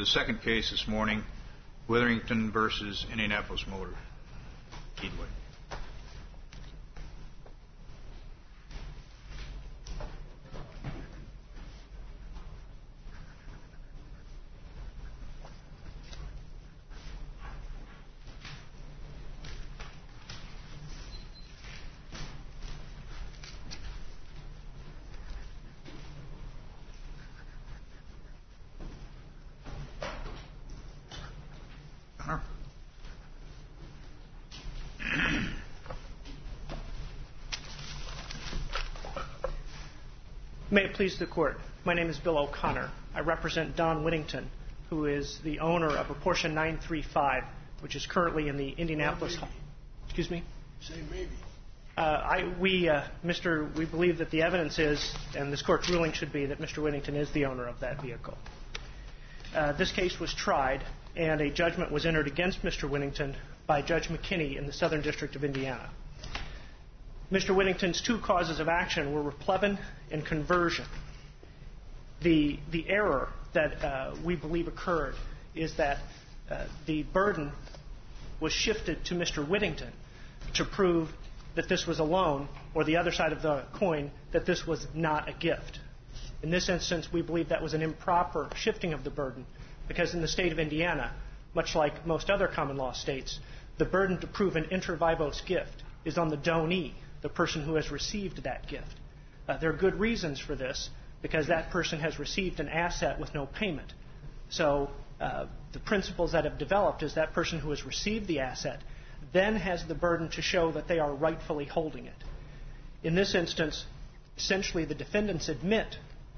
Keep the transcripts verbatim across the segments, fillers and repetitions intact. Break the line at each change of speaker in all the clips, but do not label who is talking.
The second case this morning, Witherington versus Indianapolis Motor. Keedway.
May it please the Court. My name is Bill O'Connor. I represent Don Whittington, who is the owner of a Porsche nine three five, which is currently in the Indianapolis.
Well,
Excuse me.
Say maybe.
Uh, I, we, uh, Mister We believe that the evidence is, and this Court's ruling should be, that Mister Whittington is the owner of that vehicle. Uh, this case was tried, and a judgment was entered against Mister Whittington by Judge McKinney in the Southern District of Indiana. Mister Whittington's two causes of action were replevin and conversion. The, the error that uh, we believe occurred is that uh, the burden was shifted to Mister Whittington to prove that this was a loan, or the other side of the coin, that this was not a gift. In this instance, we believe that was an improper shifting of the burden, because in the state of Indiana, much like most other common law states, the burden to prove an inter vivos gift is on the donee, the person who has received that gift. Uh, there are good reasons for this, because that person has received an asset with no payment. So uh, the principles that have developed is that person who has received the asset then has the burden to show that they are rightfully holding it. In this instance, essentially the defendants admit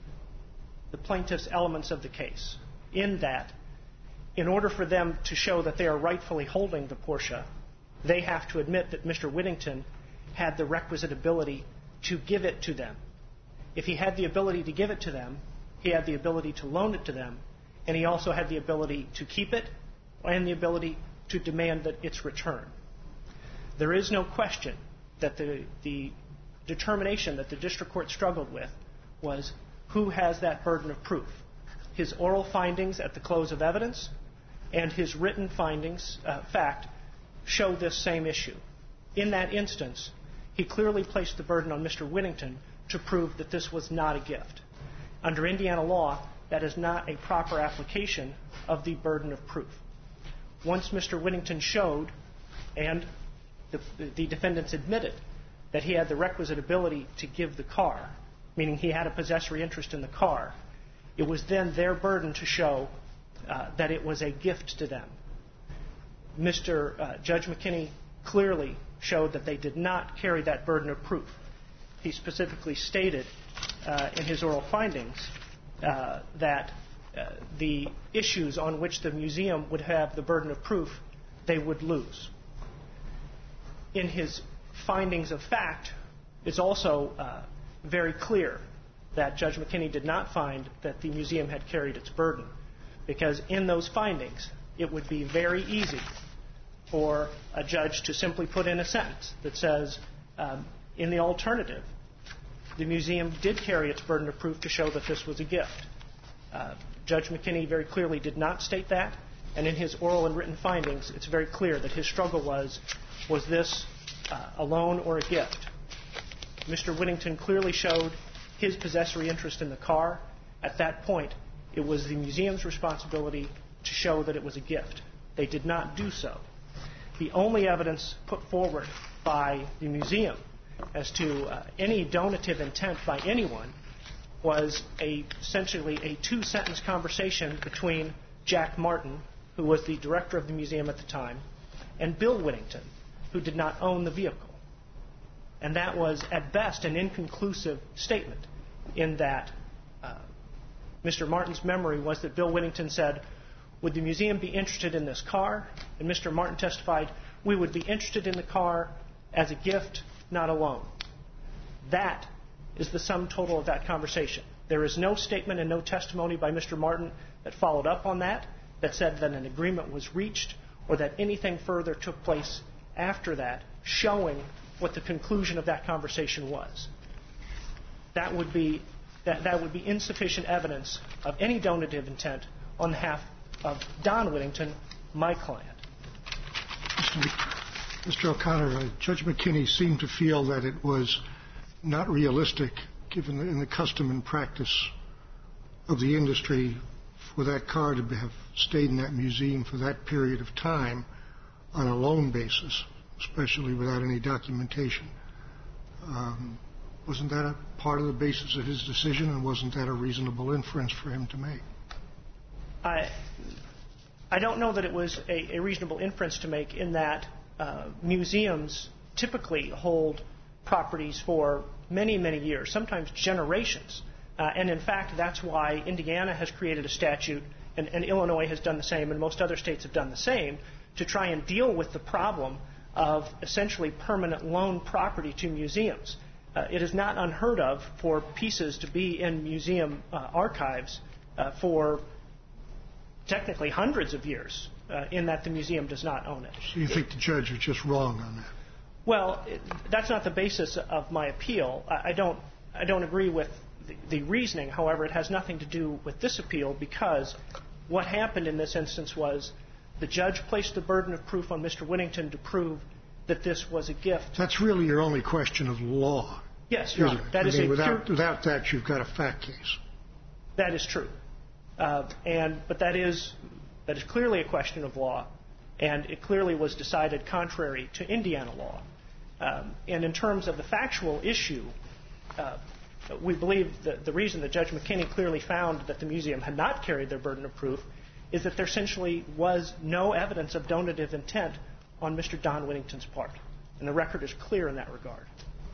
the plaintiff's elements of the case, in that in order for them to show that they are rightfully holding the Porsche, they have to admit that Mister Whittington had the requisite ability to give it to them. If he had the ability to give it to them, he had the ability to loan it to them, and he also had the ability to keep it and the ability to demand that its return. There is no question that the, the determination that the district court struggled with was who has that burden of proof. His oral findings at the close of evidence and his written findings, uh, fact, show this same issue. In that instance, he clearly placed the burden on Mister Whittington to prove that this was not a gift. Under Indiana law, that is not a proper application of the burden of proof. Once Mister Whittington showed, and the, the defendants admitted, that he had the requisite ability to give the car, meaning he had a possessory interest in the car, it was then their burden to show uh, that it was a gift to them. Mister Uh, Judge McKinney clearly showed that they did not carry that burden of proof. He specifically stated uh, in his oral findings uh, that uh, the issues on which the museum would have the burden of proof, they would lose. In his findings of fact, it's also uh, very clear that Judge McKinney did not find that the museum had carried its burden, because in those findings, it would be very easy for a judge to simply put in a sentence that says, um, in the alternative, the museum did carry its burden of proof to show that this was a gift. Uh, Judge McKinney very clearly did not state that, and in his oral and written findings, it's very clear that his struggle was, was this uh, a loan or a gift? Mister Whittington clearly showed his possessory interest in the car. At that point, it was the museum's responsibility to show that it was a gift. They did not do so. The only evidence put forward by the museum as to uh, any donative intent by anyone was a, essentially a two-sentence conversation between Jack Martin, who was the director of the museum at the time, and Bill Whittington, who did not own the vehicle. And that was, at best, an inconclusive statement, in that uh, Mister Martin's memory was that Bill Whittington said, would the museum be interested in this car? And Mister Martin testified, we would be interested in the car as a gift, not a loan. That is the sum total of that conversation. There is no statement and no testimony by Mister Martin that followed up on that, that said that an agreement was reached, or that anything further took place after that, showing what the conclusion of that conversation was. That would be, that, that would be insufficient evidence of any donative intent on behalf of Don Whittington, my client.
Mister O'Connor, uh, Judge McKinney seemed to feel that it was not realistic, given the, in the custom and practice of the industry, for that car to have stayed in that museum for that period of time on a loan basis, especially without any documentation. Um, wasn't that a part of the basis of his decision, and wasn't that a reasonable inference for him to make?
I, I don't know that it was a, a reasonable inference to make, in that uh, museums typically hold properties for many, many years, sometimes generations. Uh, and in fact, that's why Indiana has created a statute, and, and Illinois has done the same, and most other states have done the same, to try and deal with the problem of essentially permanent loan property to museums. Uh, it is not unheard of for pieces to be in museum uh, archives uh, for technically hundreds of years, uh, in that the museum does not own it.
So you think the judge was just wrong on that?
Well, it, that's not the basis of my appeal. I, I don't, I don't agree with the, the reasoning. However, it has nothing to do with this appeal, because what happened in this instance was the judge placed the burden of proof on Mister Whittington to prove that this was a gift.
That's really your only question of law.
Yes, Your Honor. That
I
is
mean,
a
without,
pure,
without that, you've got a fact case.
That is true. Uh, and but that is that is clearly a question of law, and it clearly was decided contrary to Indiana law. Um, and in terms of the factual issue, uh, we believe that the reason that Judge McKinney clearly found that the museum had not carried their burden of proof is that there essentially was no evidence of donative intent on Mister Don Whittington's part. And the record is clear in that regard.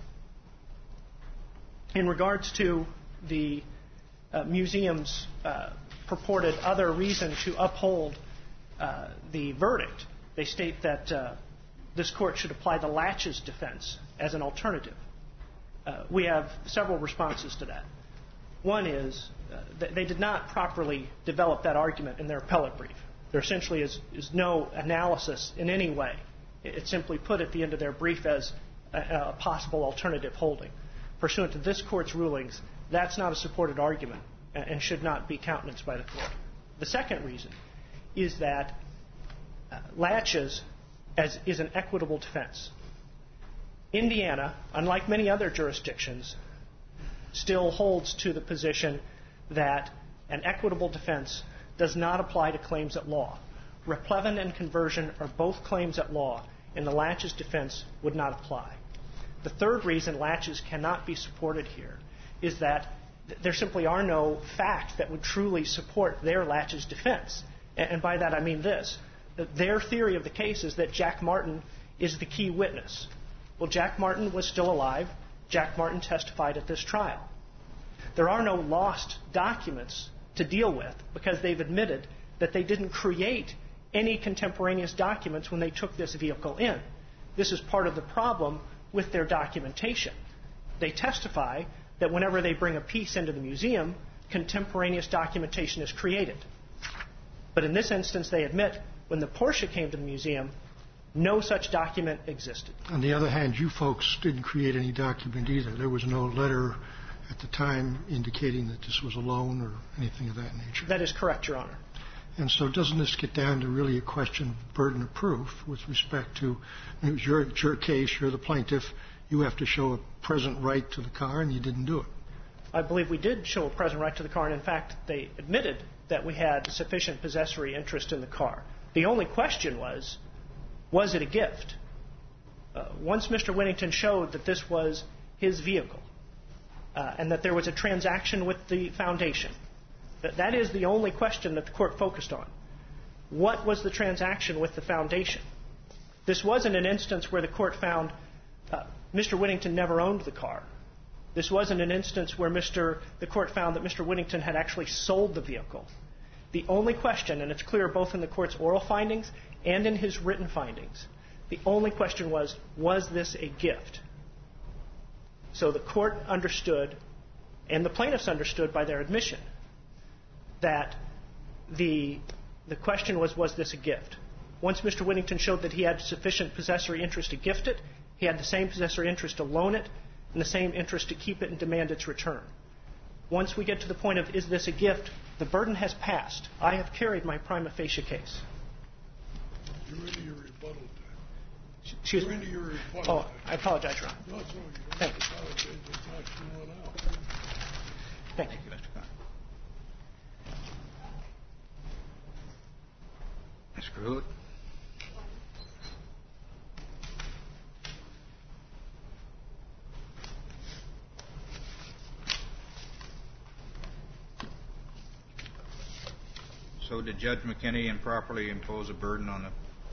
In regards to the uh, museum's uh, purported other reason to uphold uh, the verdict, they state that uh, this court should apply the laches defense as an alternative. Uh, we have several responses to that. One is uh, that they did not properly develop that argument in their appellate brief. There essentially is, is no analysis in any way. It's simply put at the end of their brief as a, a possible alternative holding. Pursuant to this court's rulings, that's not a supported argument and should not be countenanced by the court. The second reason is that uh, laches as, is an equitable defense. Indiana, unlike many other jurisdictions, still holds to the position that an equitable defense does not apply to claims at law. Replevin and conversion are both claims at law, and the laches defense would not apply. The third reason laches cannot be supported here is that there simply are no facts that would truly support their laches defense. And by that I mean this. Their theory of the case is that Jack Martin is the key witness. Well, Jack Martin was still alive. Jack Martin testified at this trial. There are no lost documents to deal with, because they've admitted that they didn't create any contemporaneous documents when they took this vehicle in. This is part of the problem with their documentation. They testify that whenever they bring a piece into the museum, contemporaneous documentation is created. But in this instance, they admit when the Porsche came to the museum, no such document existed.
On the other hand, you folks didn't create any document either. There was no letter at the time indicating that this was a loan or anything of that nature.
That is correct, Your Honor.
And so doesn't this get down to really a question of burden of proof with respect to, it was your, it's your case, you're the plaintiff, you have to show a present right to the car, and you didn't do it.
I believe we did show a present right to the car, and in fact, they admitted that we had sufficient possessory interest in the car. The only question was, was it a gift? Uh, once Mister Whittington showed that this was his vehicle, uh, and that there was a transaction with the foundation, that, that is the only question that the court focused on. What was the transaction with the foundation? This wasn't an instance where the court found uh, Mister Whittington never owned the car. This wasn't an instance where Mister the court found that Mister Whittington had actually sold the vehicle. The only question, and it's clear both in the court's oral findings and in his written findings, the only question was, was this a gift? So the court understood, and the plaintiffs understood by their admission, that the, the question was, was this a gift? Once Mister Whittington showed that he had sufficient possessory interest to gift it, he had the same possessory interest to loan it, and the same interest to keep it and demand its return. Once we get to the point of, is this a gift, The burden has passed. I have carried my prima facie case.
You're into your rebuttal time.
Excuse
You're
me.
into your rebuttal
Oh,
time.
I apologize, Your Honor.
No, it's all right. You don't
Thank
have to apologize. The clock's going out.
Thank you.
Thank you, Mister Conn. Mister Hood. So did Judge McKinney improperly impose a burden on the...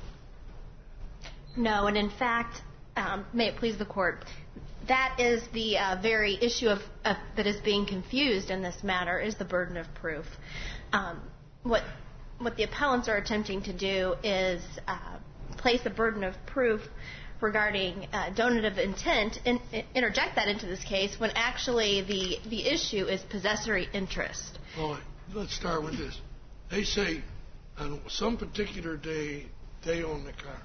No, and in fact, um, may it please the Court, that is the uh, very issue of, of, that is being confused in this matter is the burden of proof. Um, what, what the appellants are attempting to do is uh, place a burden of proof regarding uh, donative intent and interject that into this case when actually the, the issue is possessory interest.
All right. Let's start with this. They say on some particular day they own the car.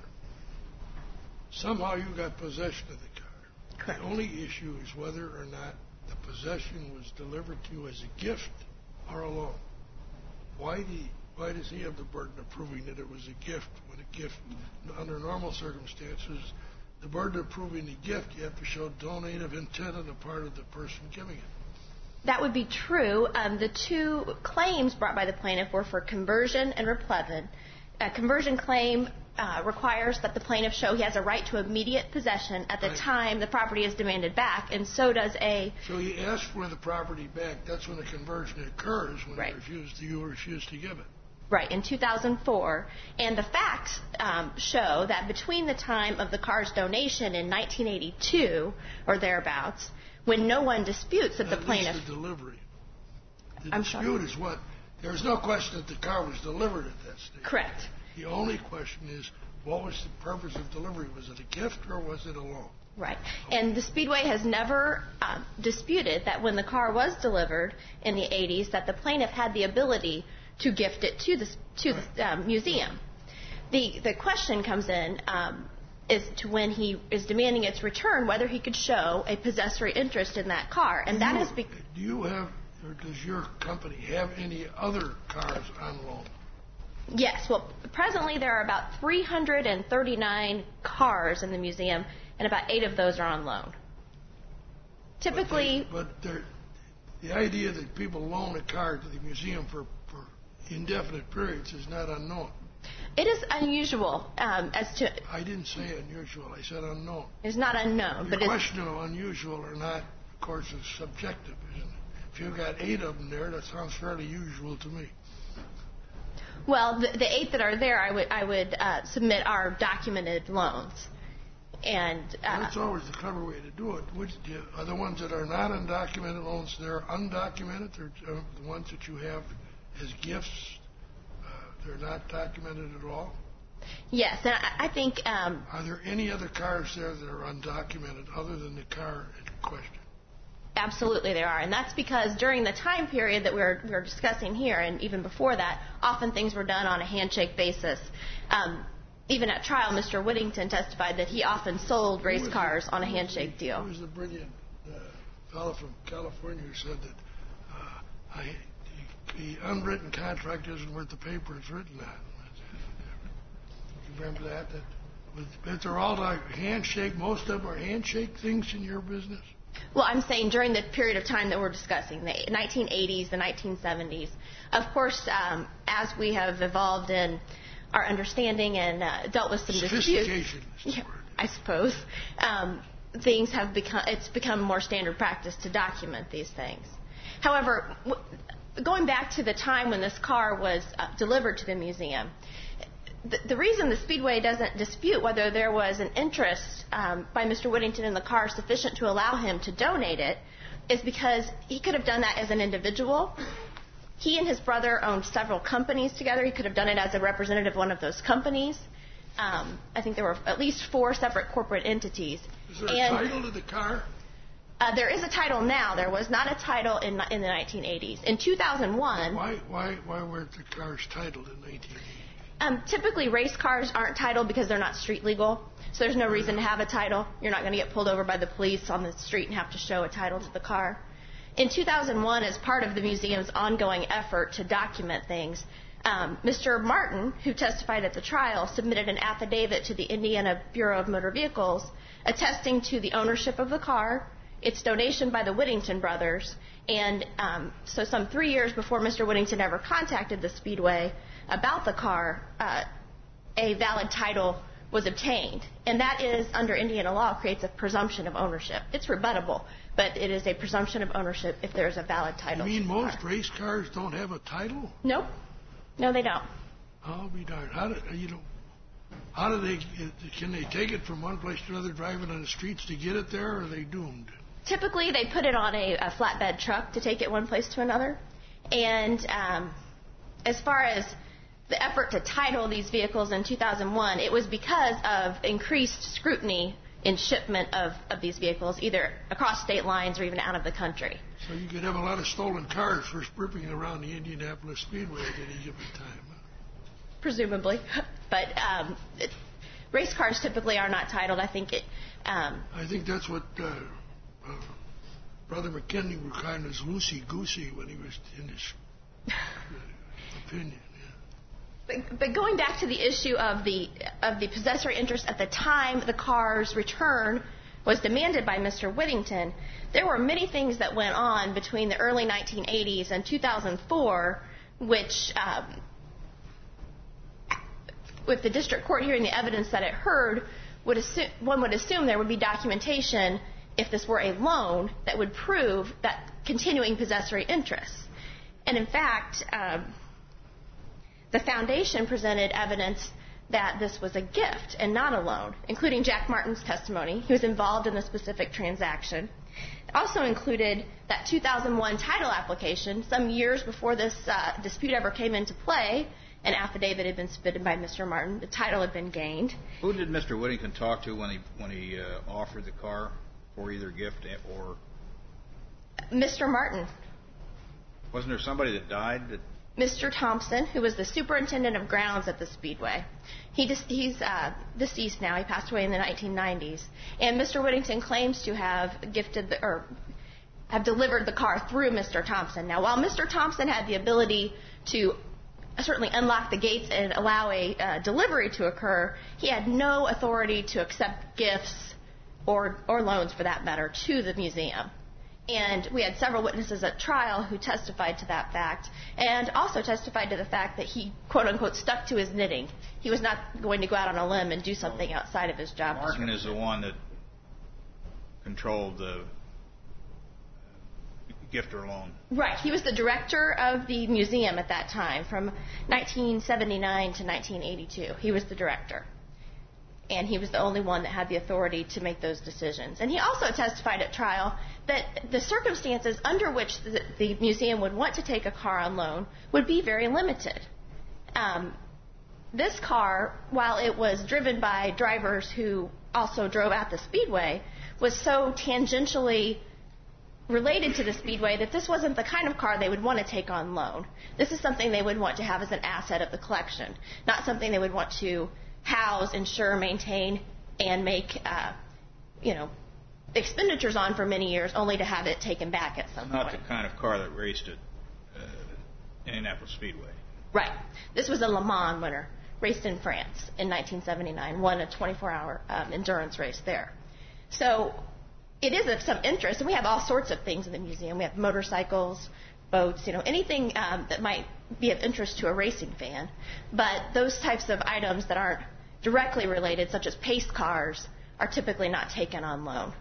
Somehow you got possession of the car.
Correct.
The only issue is whether or not the possession was delivered to you as a gift or a loan. Why, do you, why does he have the burden of proving that it was a gift when a gift, under normal circumstances, the burden of proving the gift, you have to show donative intent on the part of the person giving it?
That would be true. Um, the two claims brought by the plaintiff were for conversion and replevin. A conversion claim uh, requires that the plaintiff show he has a right to immediate possession at the
Right.
time the property is demanded back, and so does a...
So he asked for the property back. That's when the conversion occurs, when
Right.
you refuse to, you refuse to give it.
Right, in two thousand four. And the facts um, show that between the time of the car's donation in nineteen eighty-two, or thereabouts, when no one disputes that the
At
plaintiff...
least the delivery. The
I'm
dispute
sorry?
is what? There's no question that the car was delivered at that stage.
Correct.
The only question is, what was the purpose of delivery? Was it a gift or was it a loan?
Right. And the Speedway has never um, disputed that when the car was delivered in the eighties, that the plaintiff had the ability to gift it to the, to the um, museum. The, the question comes in um, is to when he is demanding its return, whether he could show a possessory interest in that car. And that
do you,
is be-
Do you have, or does your company have any other cars on loan?
Yes. Well, presently there are about three hundred thirty-nine cars in the museum, and about eight of those are on loan. Typically...
But, they, but the idea that people loan a car to the museum for, for indefinite periods is not unknown.
It is unusual um, as to...
I didn't say unusual. I said unknown.
It's not unknown,
The
but it's...
question of unusual or not, of course, is subjective, isn't it? If you've got eight of them there, that sounds fairly usual to me.
Well, the, the eight that are there, I would I would uh, submit are documented loans, and uh,
That's always the clever way to do it. Which do you, are the ones that are not undocumented loans? They're undocumented. They're uh, the ones that you have as gifts. Uh, they're not documented at all.
yes, and I, I think um,
Are there any other cars there that are undocumented other than the car in question?
absolutely there are, and that's because during the time period that we're we're discussing here, and even before that, often things were done on a handshake basis. Um, even at trial, Mister Whittington testified that he often sold race cars on a handshake deal.
There was a brilliant uh, fellow from California who said that uh, I, the, the unwritten contract isn't worth the paper it's written on. You remember that? That was, but they're all like handshake. Most of them are handshake things in your business.
Well, I'm saying during the period of time that we're discussing, the nineteen eighties, the nineteen seventies. Of course, um, as we have evolved in our understanding and uh, dealt with some disputes,
Sophistication is the
yeah,
word.
I suppose, um, things have become, it's become more standard practice to document these things. However, w- going back to the time when this car was uh, delivered to the museum, the, the reason the Speedway doesn't dispute whether there was an interest um, by Mister Whittington in the car sufficient to allow him to donate it is because he could have done that as an individual. He and his brother owned several companies together. He could have done it as a representative of one of those companies. Um, I think there were at least four separate corporate entities.
Is there
and,
a title to the car?
Uh, there is a title now. There was not a title in in the nineteen eighties. In two thousand one,
Why, why, why weren't the cars titled in nineteen eighty?
um, typically race cars aren't titled because they're not street legal. So there's no reason to have a title. You're not going to get pulled over by the police on the street and have to show a title to the car. In two thousand one, as part of the museum's ongoing effort to document things, um, Mister Martin, who testified at the trial, submitted an affidavit to the Indiana Bureau of Motor Vehicles attesting to the ownership of the car, its donation by the Whittington brothers, and um, so some three years before Mister Whittington ever contacted the Speedway about the car, uh, a valid title was obtained. And that is, under Indiana law, creates a presumption of ownership. It's rebuttable, but it is a presumption of ownership if there is a valid title.
You mean
to the
most
car.
race cars don't have a title?
Nope. No, they don't.
I'll be darned. How do, you know, how do they, can they take it from one place to another driving on the streets to get it there, or are they doomed?
Typically, they put it on a, a flatbed truck to take it one place to another. And um, as far as the effort to title these vehicles in two thousand one, it was because of increased scrutiny in shipment of, of these vehicles, either across state lines or even out of the country.
So you could have a lot of stolen cars for ripping around the Indianapolis Speedway at any given time. Huh?
Presumably. But um, it, race cars typically are not titled. I think it... Um,
I think that's what uh, uh, Brother McKinney were kind of loosey-goosey when he was in his uh, opinion.
But, but going back to the issue of the of the possessory interest at the time the car's return was demanded by Mister Whittington, there were many things that went on between the early nineteen eighties and two thousand four, which, um, with the district court hearing the evidence that it heard, would assume, one would assume there would be documentation, if this were a loan, that would prove that continuing possessory interest. And in fact, um, the foundation presented evidence that this was a gift and not a loan, including Jack Martin's testimony. He was involved in the specific transaction. It also included that two thousand one title application. Some years before this uh, dispute ever came into play, an affidavit had been submitted by Mister Martin. The title had been gained.
Who did Mister Whittington talk to when he when he uh, offered the car for either gift or?
Mister Martin.
Wasn't there somebody that died that?
Mister Thompson, who was the superintendent of grounds at the Speedway. He dis- he's uh, deceased now. He passed away in the nineteen nineties. And Mister Whittington claims to have gifted the, or have delivered the car through Mister Thompson. Now, while Mister Thompson had the ability to certainly unlock the gates and allow a uh, delivery to occur, he had no authority to accept gifts or or loans, for that matter, to the museum. And we had several witnesses at trial who testified to that fact, and also testified to the fact that he, quote-unquote, stuck to his knitting. He was not going to go out on a limb and do something outside of his job.
Martin is the one that controlled the gift or loan.
Right. He was the director of the museum at that time, from nineteen seventy-nine to nineteen eighty-two. He was the director. And he was the only one that had the authority to make those decisions. And he also testified at trial that the circumstances under which the, the museum would want to take a car on loan would be very limited. Um, this car, while it was driven by drivers who also drove at the Speedway, was so tangentially related to the Speedway that this wasn't the kind of car they would want to take on loan. This is something they would want to have as an asset of the collection, not something they would want to house, insure, maintain, and make, uh, you know, expenditures on for many years, only to have it taken back at some
Not
point.
the kind of car that raced at uh, Indianapolis Speedway.
Right. This was a Le Mans winner, raced in France in nineteen seventy-nine, won a twenty-four hour um, endurance race there. So it is of some interest, and we have all sorts of things in the museum. We have motorcycles, boats, you know, anything um, that might be of interest to a racing fan. But those types of items that aren't directly related, such as pace cars, are typically not taken on loan.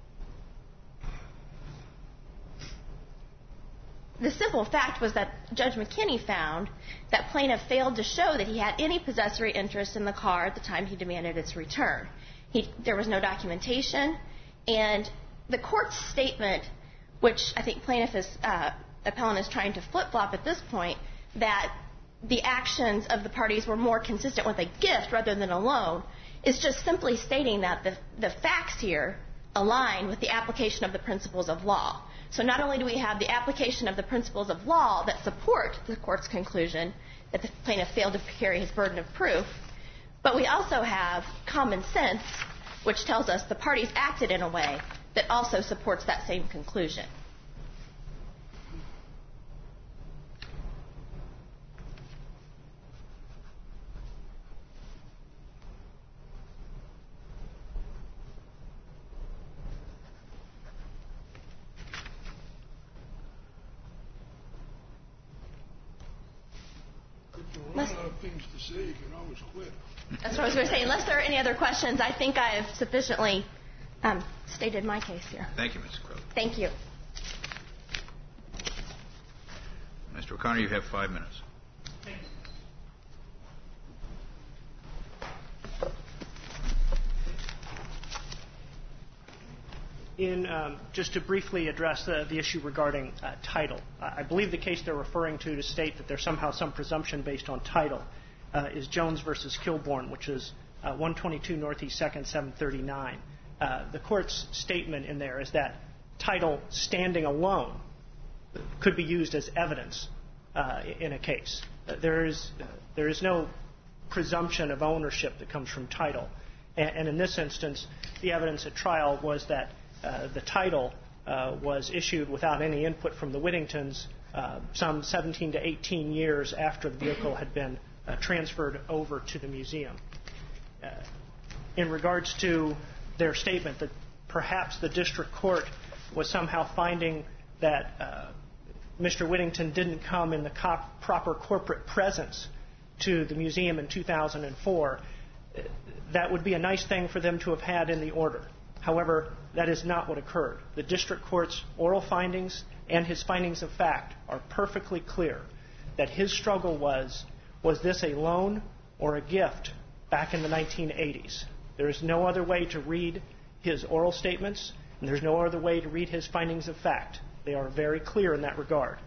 The simple fact was that Judge McKinney found that plaintiff failed to show that he had any possessory interest in the car at the time he demanded its return. He, there was no documentation, and the court's statement, which I think plaintiff is, uh, appellant is trying to flip-flop at this point, that the actions of the parties were more consistent with a gift rather than a loan, is just simply stating that the, the facts here align with the application of the principles of law. So not only do we have the application of the principles of law that support the court's conclusion that the plaintiff failed to carry his burden of proof, but we also have common sense, which tells us the parties acted in a way that also supports that same conclusion.
run out of things to say, you can always quit.
That's what I was going to say. Unless there are any other questions, I think I have sufficiently um, stated my case here.
Thank you, Miz Crow.
Thank you.
Mister O'Connor, you have five minutes.
In, um, just to briefly address the, the issue regarding uh, title, I believe the case they're referring to to state that there's somehow some presumption based on title uh, is Jones versus Kilbourne, which is uh, one twenty-two Northeast second, seven thirty-nine. Uh, the court's statement in there is that title standing alone could be used as evidence uh, in a case. Uh, there is uh, there is no presumption of ownership that comes from title, and, and in this instance, the evidence at trial was that Uh, the title uh, was issued without any input from the Whittingtons uh, some seventeen to eighteen years after the vehicle had been uh, transferred over to the museum. Uh, in regards to their statement that perhaps the district court was somehow finding that uh, Mister Whittington didn't come in the cop- proper corporate presence to the museum in two thousand four, uh, that would be a nice thing for them to have had in the order. However, that is not what occurred. The district court's oral findings and his findings of fact are perfectly clear that his struggle was, was this a loan or a gift back in the nineteen eighties? There is no other way to read his oral statements, and there's no other way to read his findings of fact. They are very clear in that regard.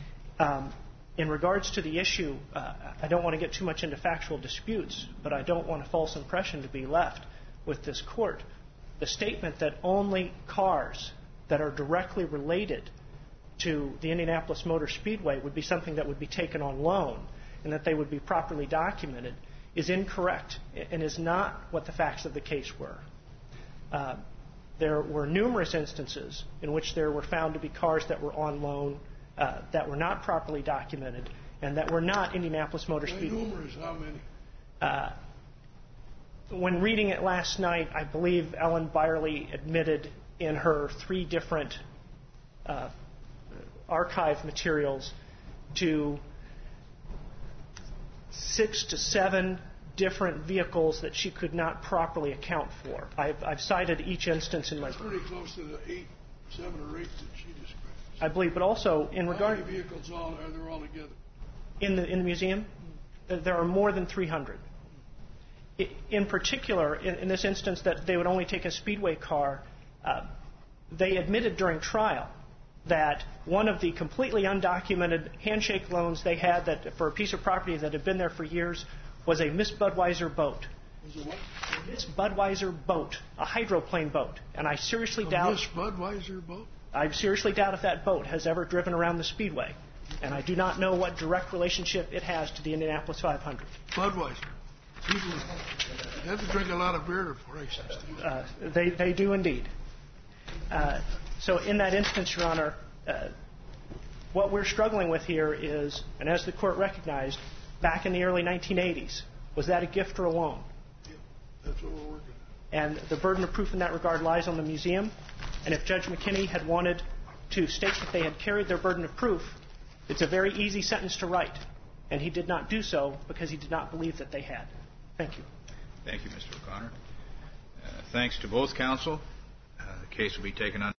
Um, in regards to the issue, uh, I don't want to get too much into factual disputes, but I don't want a false impression to be left with this court. The statement that only cars that are directly related to the Indianapolis Motor Speedway would be something that would be taken on loan and that they would be properly documented is incorrect and is not what the facts of the case were. Uh, there were numerous instances in which there were found to be cars that were on loan, uh, that were not properly documented, and that were not Indianapolis Motor Speedway.
Numerous, how many?
Uh, When reading it last night, I believe Ellen Byerly admitted in her three different uh, archive materials to six to seven different vehicles that she could not properly account for. I've, I've cited each instance in my...
That's pretty close to the eight, seven or eight that she described.
I believe, but also in regard...
How many vehicles all, are there all together?
In the, in the museum? There are more than three hundred. In particular, in, in this instance that they would only take a Speedway car, uh, they admitted during trial that one of the completely undocumented handshake loans they had that for a piece of property that had been there for years was a Miss Budweiser boat.
Was it what?
A Miss Budweiser boat, a hydroplane boat. And I seriously
a
doubt...
Miss Budweiser boat?
I seriously doubt if that boat has ever driven around the Speedway. And I do not know what direct relationship it has to the Indianapolis five hundred.
Budweiser. People have to drink a lot of beer for races.
Uh, they, they do indeed. Uh, so in that instance, Your Honor, uh, what we're struggling with here is, and as the court recognized, back in the early nineteen eighties, was that a gift or a loan?
Yeah, that's what we're working on.
And the burden of proof in that regard lies on the museum. And if Judge McKinney had wanted to state that they had carried their burden of proof, it's a very easy sentence to write. And he did not do so because he did not believe that they had. Thank you.
Thank you, Mister O'Connor. Uh, thanks to both counsel. Uh, the case will be taken on.